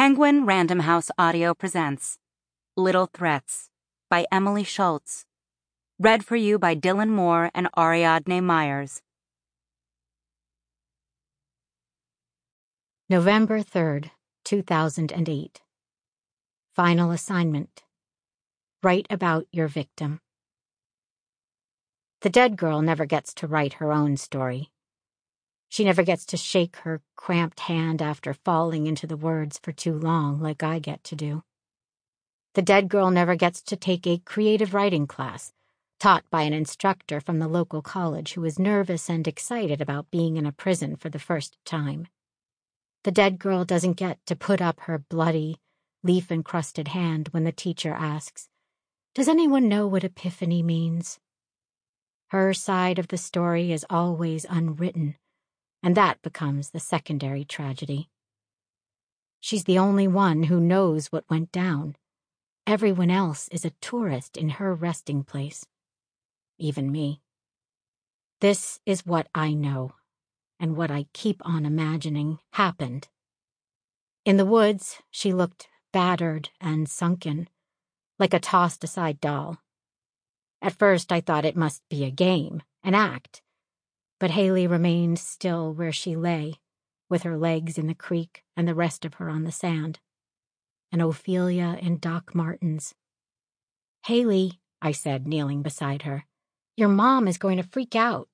Penguin Random House Audio presents Little Threats by Emily Schultz. Read for you by Dylan Moore and Ariadne Myers. November 3rd, 2008. Final assignment. Write about your victim. The dead girl never gets to write her own story. She never gets to shake her cramped hand after falling into the words for too long like I get to do. The dead girl never gets to take a creative writing class taught by an instructor from the local college who is nervous and excited about being in a prison for the first time. The dead girl doesn't get to put up her bloody, leaf-encrusted hand when the teacher asks, "Does anyone know what epiphany means?" Her side of the story is always unwritten, and that becomes the secondary tragedy. She's the only one who knows what went down. Everyone else is a tourist in her resting place. Even me. This is what I know, and what I keep on imagining happened. In the woods, she looked battered and sunken, like a tossed-aside doll. At first, I thought it must be a game, an act. But Haley remained still where she lay, with her legs in the creek and the rest of her on the sand. And Ophelia in Doc Martens. "Haley," I said, kneeling beside her, "your mom is going to freak out."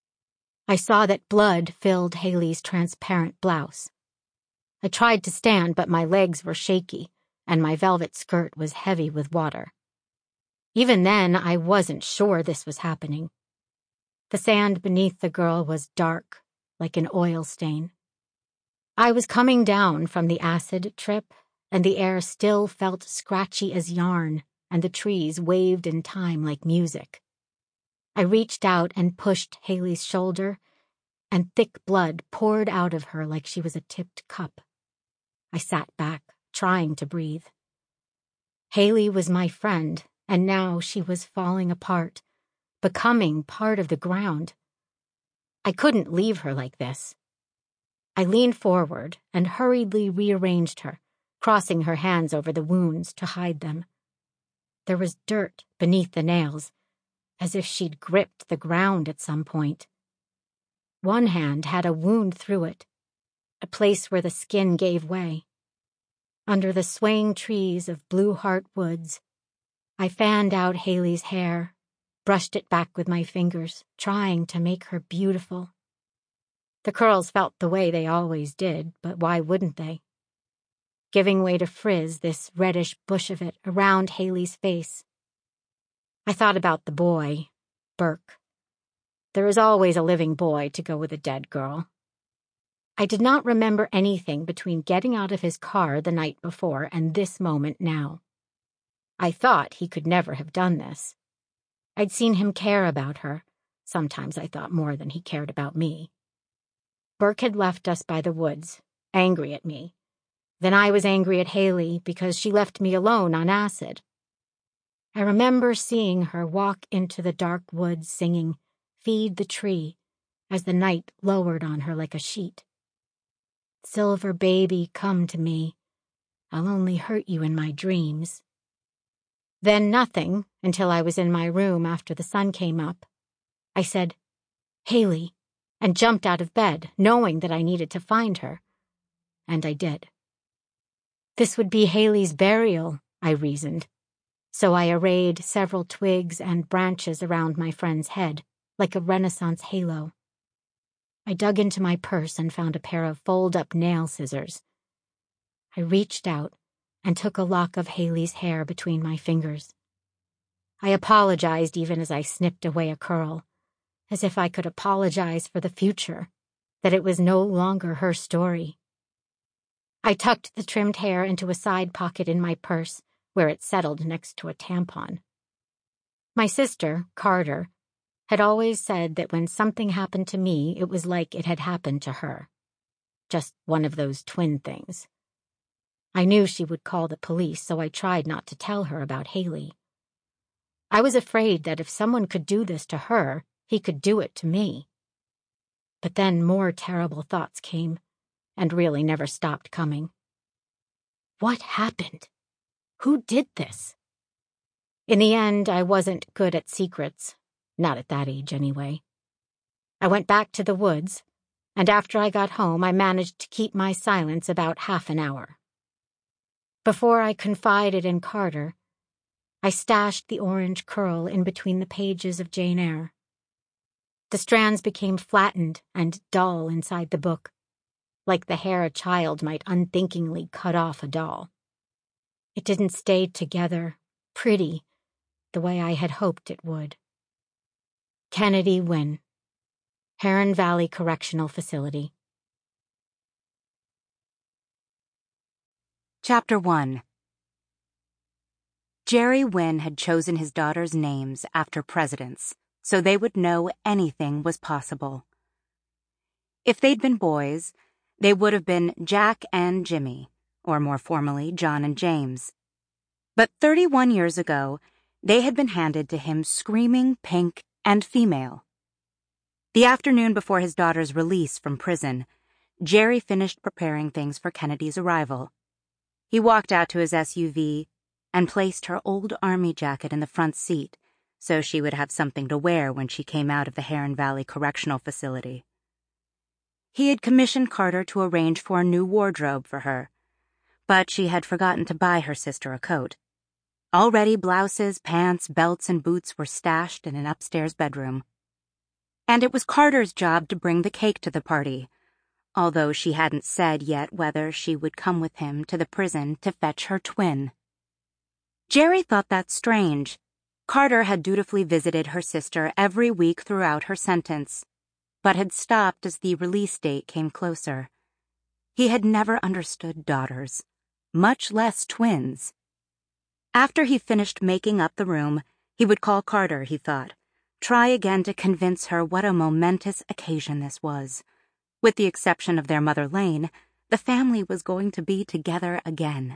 I saw that blood filled Haley's transparent blouse. I tried to stand, but my legs were shaky, and my velvet skirt was heavy with water. Even then, I wasn't sure this was happening. The sand beneath the girl was dark, like an oil stain. I was coming down from the acid trip, and the air still felt scratchy as yarn, and the trees waved in time like music. I reached out and pushed Haley's shoulder, and thick blood poured out of her like she was a tipped cup. I sat back, trying to breathe. Haley was my friend, and now she was falling apart, becoming part of the ground. I couldn't leave her like this. I leaned forward and hurriedly rearranged her, crossing her hands over the wounds to hide them. There was dirt beneath the nails, as if she'd gripped the ground at some point. One hand had a wound through it, a place where the skin gave way. Under the swaying trees of Blue Heart Woods, I fanned out Haley's hair, brushed it back with my fingers, trying to make her beautiful. The curls felt the way they always did, but why wouldn't they? Giving way to frizz, this reddish bush of it, around Haley's face. I thought about the boy, Burke. There is always a living boy to go with a dead girl. I did not remember anything between getting out of his car the night before and this moment now. I thought he could never have done this. I'd seen him care about her. Sometimes I thought more than he cared about me. Burke had left us by the woods, angry at me. Then I was angry at Haley because she left me alone on acid. I remember seeing her walk into the dark woods singing "Feed the Tree" as the night lowered on her like a sheet. "Silver baby, come to me. I'll only hurt you in my dreams." Then nothing until I was in my room after the sun came up. I said, "Haley," and jumped out of bed, knowing that I needed to find her. And I did. This would be Haley's burial, I reasoned. So I arrayed several twigs and branches around my friend's head, like a Renaissance halo. I dug into my purse and found a pair of fold-up nail scissors. I reached out and took a lock of Haley's hair between my fingers. I apologized even as I snipped away a curl, as if I could apologize for the future, that it was no longer her story. I tucked the trimmed hair into a side pocket in my purse, where it settled next to a tampon. My sister, Carter, had always said that when something happened to me, it was like it had happened to her. Just one of those twin things. I knew she would call the police, so I tried not to tell her about Haley. I was afraid that if someone could do this to her, he could do it to me. But then more terrible thoughts came, and really never stopped coming. What happened? Who did this? In the end, I wasn't good at secrets. Not at that age, anyway. I went back to the woods, and after I got home, I managed to keep my silence about half an hour. Before I confided in Carter, I stashed the orange curl in between the pages of Jane Eyre. The strands became flattened and dull inside the book, like the hair a child might unthinkingly cut off a doll. It didn't stay together, pretty, the way I had hoped it would. Kennedy Wynne, Heron Valley Correctional Facility. Chapter 1. Jerry Wynne had chosen his daughters' names after presidents, so they would know anything was possible. If they'd been boys, they would have been Jack and Jimmy, or more formally, John and James. But 31 years ago, they had been handed to him screaming pink and female. The afternoon before his daughter's release from prison, Jerry finished preparing things for Kennedy's arrival. He walked out to his SUV and placed her old army jacket in the front seat so she would have something to wear when she came out of the Heron Valley Correctional Facility. He had commissioned Carter to arrange for a new wardrobe for her, but she had forgotten to buy her sister a coat. Already blouses, pants, belts, and boots were stashed in an upstairs bedroom. And it was Carter's job to bring the cake to the party, although she hadn't said yet whether she would come with him to the prison to fetch her twin. Jerry thought that strange. Carter had dutifully visited her sister every week throughout her sentence, but had stopped as the release date came closer. He had never understood daughters, much less twins. After he finished making up the room, he would call Carter, he thought, try again to convince her what a momentous occasion this was. With the exception of their mother Lane, the family was going to be together again.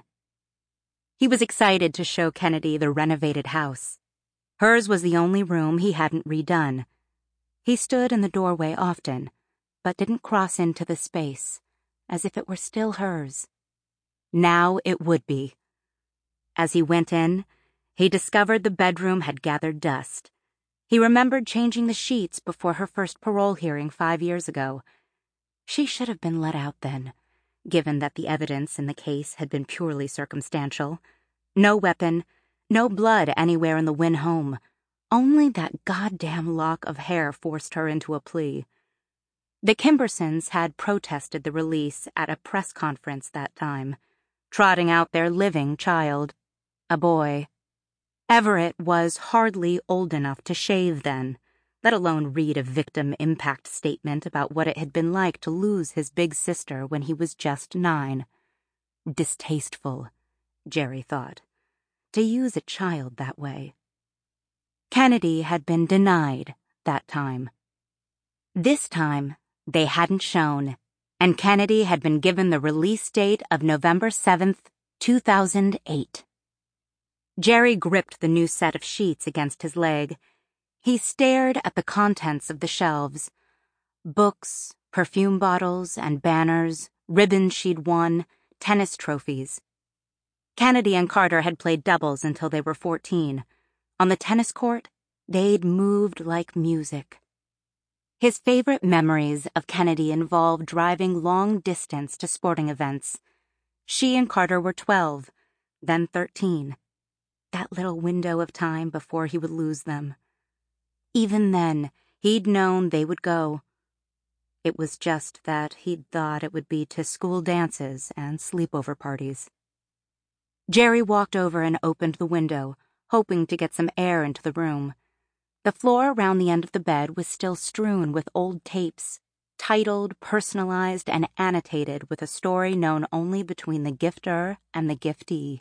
He was excited to show Kennedy the renovated house. Hers was the only room he hadn't redone. He stood in the doorway often, but didn't cross into the space, as if it were still hers. Now it would be. As he went in, he discovered the bedroom had gathered dust. He remembered changing the sheets before her first parole hearing 5 years ago. She should have been let out then, given that the evidence in the case had been purely circumstantial. No weapon, no blood anywhere in the Wynne home. Only that goddamn lock of hair forced her into a plea. The Kimbersons had protested the release at a press conference that time, trotting out their living child, a boy. Everett was hardly old enough to shave then, let alone read a victim impact statement about what it had been like to lose his big sister when he was just 9. Distasteful, Jerry thought, to use a child that way. Kennedy had been denied that time. This time, they hadn't shown, and Kennedy had been given the release date of November 7th, 2008. Jerry gripped the new set of sheets against his leg. He stared at the contents of the shelves. Books, perfume bottles and banners, ribbons she'd won, tennis trophies. Kennedy and Carter had played doubles until they were 14. On the tennis court, they'd moved like music. His favorite memories of Kennedy involved driving long distance to sporting events. She and Carter were 12, then 13. That little window of time before he would lose them. Even then, he'd known they would go. It was just that he'd thought it would be to school dances and sleepover parties. Jerry walked over and opened the window, hoping to get some air into the room. The floor around the end of the bed was still strewn with old tapes, titled, personalized, and annotated with a story known only between the gifter and the giftee.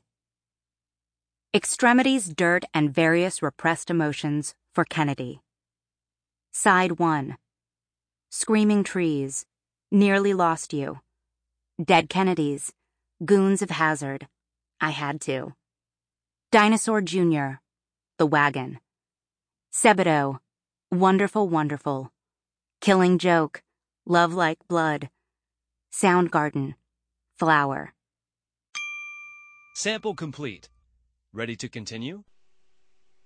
Extremities, dirt, and various repressed emotions for Kennedy. Side 1. Screaming trees. Nearly lost you. Dead Kennedys. Goons of Hazard. I had to. Dinosaur Jr. The Wagon. Sebadoh. Wonderful, Wonderful. Killing Joke. Love Like Blood. Soundgarden. Flower. Sample complete. Ready to continue?